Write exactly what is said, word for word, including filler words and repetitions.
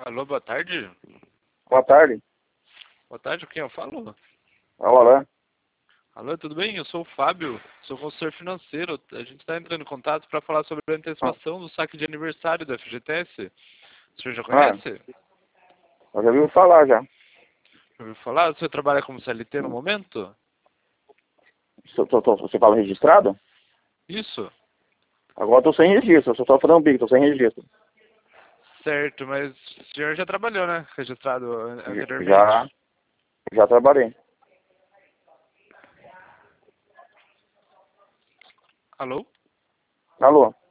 Alô, boa tarde. Boa tarde. Boa tarde, quem eu falo? Olá. Alô, tudo bem? Eu sou o Fábio, sou consultor financeiro. A gente está entrando em contato para falar sobre a antecipação do saque de aniversário da F G T S. O senhor já Ah, conhece? eu já ouvi falar já. Já ouviu falar? O senhor trabalha como C L T no momento? Tô- tô- tô- Você fala registrado? Isso. Agora eu tô sem registro, eu só tô fazendo bico, tô sem registro. Certo, mas o senhor já trabalhou, né? Registrado an- Já, anteriormente. já trabalhei. Alô? Alô?